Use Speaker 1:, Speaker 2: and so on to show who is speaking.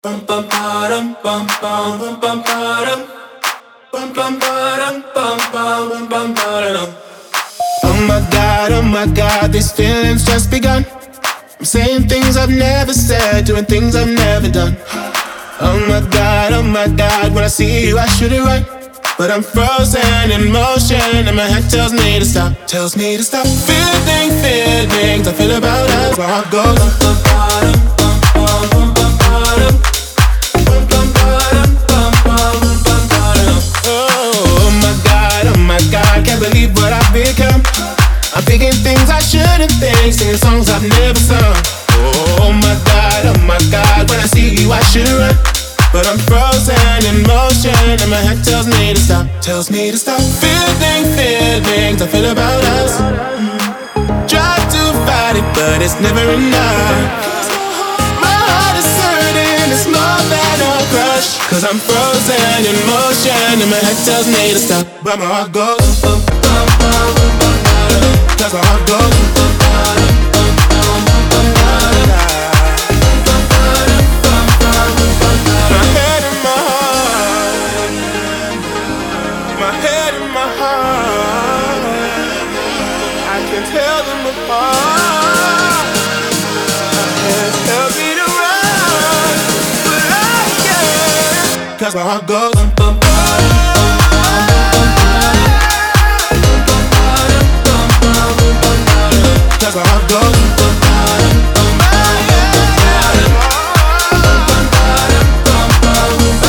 Speaker 1: Bum bum bum bum bum bum bum bum bum bum bum bum bum bum. Oh my God, these feelings just begun. I'm saying things I've never said, doing things I've never done. Oh my God, when I see you I should it right, but I'm frozen in motion and my head tells me to stop, tells me to stop. Feelings I feel about us, my heart goes. Oh my God, can't believe what I've become. I'm thinking things I shouldn't think, singing songs I've never sung. Oh my God, when I see you I should run, but I'm frozen in motion and my head tells me to stop, tells me to stop. Feelings I feel about us. Try to fight it, but it's never enough. My heart is hurting, it's more than a crush, 'cause I'm frozen in motion and my head tells me to stop, but my heart goes. 'Cause my heart goes. My head and my heart, my head and my heart, I can tell them apart. My hands tell me to run, but I can't. 'Cause my heart goes.